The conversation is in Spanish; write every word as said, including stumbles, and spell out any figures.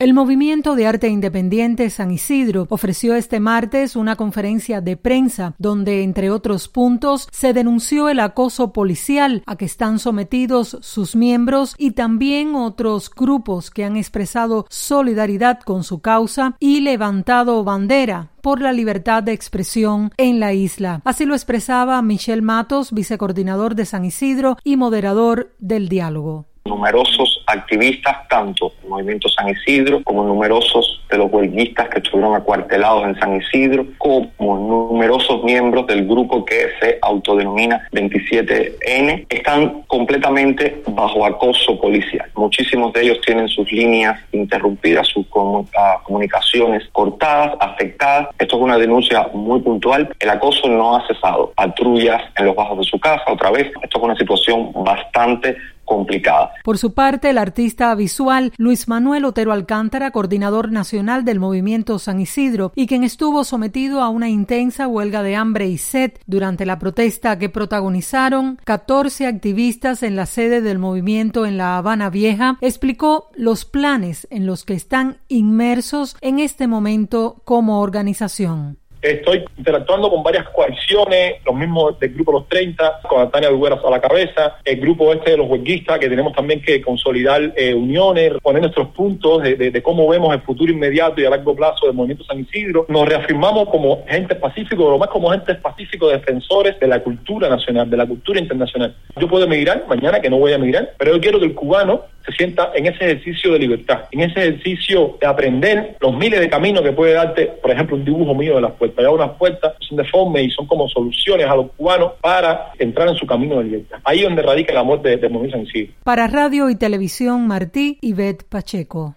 El Movimiento de Arte Independiente San Isidro ofreció este martes una conferencia de prensa donde, entre otros puntos, se denunció el acoso policial a que están sometidos sus miembros y también otros grupos que han expresado solidaridad con su causa y levantado bandera por la libertad de expresión en la isla. Así lo expresaba Michel Matos, vicecoordinador de San Isidro y moderador del diálogo. Numerosos activistas, tanto del Movimiento San Isidro como numerosos de los huelguistas que estuvieron acuartelados en San Isidro, como numerosos miembros del grupo que se autodenomina veintisiete ene, están completamente bajo acoso policial. Muchísimos de ellos tienen sus líneas interrumpidas, sus comunicaciones cortadas, afectadas. Esto es una denuncia muy puntual. El acoso no ha cesado. Patrullas en los bajos de su casa, otra vez. Esto es una situación bastante complicada. Por su parte, el artista visual Luis Manuel Otero Alcántara, coordinador nacional del Movimiento San Isidro y quien estuvo sometido a una intensa huelga de hambre y sed durante la protesta que protagonizaron catorce activistas en la sede del movimiento en La Habana Vieja, explicó los planes en los que están inmersos en este momento como organización. Estoy interactuando con varias coaliciones, los mismos del Grupo Los treinta, con Tania Dugueras a la cabeza, el grupo este de los huelguistas, que tenemos también que consolidar eh, uniones, poner nuestros puntos de, de, de cómo vemos el futuro inmediato y a largo plazo del Movimiento San Isidro. Nos reafirmamos como gente pacífico, lo más como gente pacífico, defensores de la cultura nacional, de la cultura internacional. Yo puedo emigrar mañana, que no voy a emigrar, pero yo quiero que el cubano se sienta en ese ejercicio de libertad, en ese ejercicio de aprender los miles de caminos que puede darte, por ejemplo, un dibujo mío de las puertas. Ya unas puertas son deformes y son como soluciones a los cubanos para entrar en su camino de libertad. Ahí es donde radica el amor de, de Movimiento San Isidro. Para Radio y Televisión Martí, Ivette Pacheco.